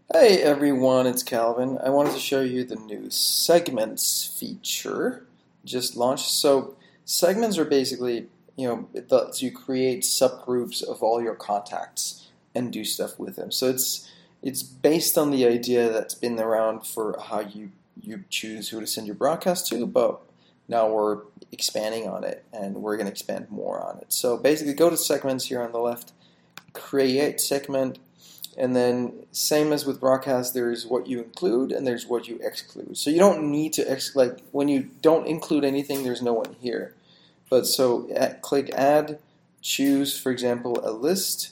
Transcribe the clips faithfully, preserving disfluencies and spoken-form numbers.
Hey everyone, it's Calvin. I wanted to show you the new segments feature just launched. So segments are basically, you know, it lets you create subgroups of all your contacts and do stuff with them. So it's it's based on the idea that's been around for how you you choose who to send your broadcast to, but now we're expanding on it and we're going to expand more on it. So basically go to segments here on the left, create segment. And then, same as with broadcast, there's what you include and there's what you exclude. So you don't need to ex like when you don't include anything, there's no one here. But so at, click Add, choose, for example, a list,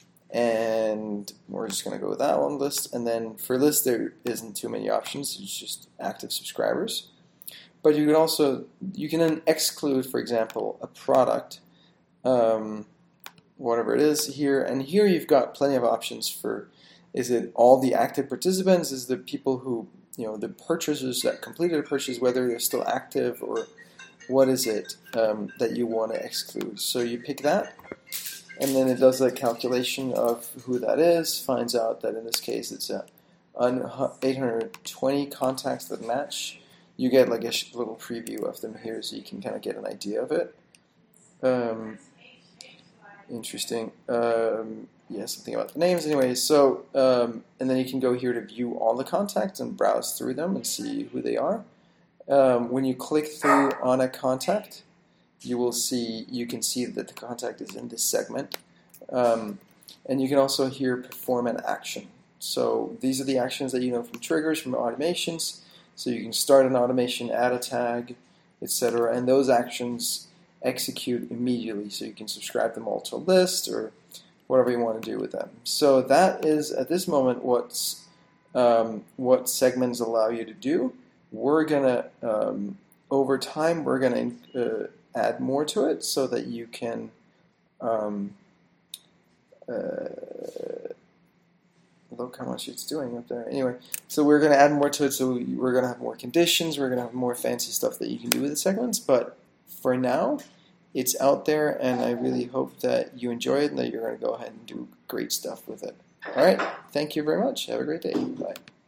and we're just going to go with that one list. And then for list, there isn't too many options. It's just active subscribers. But you can also you can then exclude, for example, a product. Um, whatever it is here, and here you've got plenty of options for, is it all the active participants, is the people who, you know, the purchasers that completed a purchase, whether they're still active, or what is it um, that you want to exclude. So you pick that, and then it does a calculation of who that is, finds out that in this case it's a eight hundred twenty contacts that match. You get like a little preview of them here so you can kind of get an idea of it. Um, Interesting. Um, yeah, something about the names. Anyway, so um, and then you can go here to view all the contacts and browse through them and see who they are. Um, when you click through on a contact, you will see you can see that the contact is in this segment, um, and you can also here perform an action. So these are the actions that you know from triggers, from automations. So you can start an automation, add a tag, et cetera, and those actions execute immediately, so you can subscribe them all to a list or whatever you want to do with them. So that is at this moment what's um, what segments allow you to do. We're gonna um, over time we're gonna uh, add more to it so that you can um, uh, look how much it's doing up there. Anyway, so we're gonna add more to it. So we're gonna have more conditions. We're gonna have more fancy stuff that you can do with the segments, but for now, it's out there, and I really hope that you enjoy it and that you're going to go ahead and do great stuff with it. All right, thank you very much. Have a great day. Bye.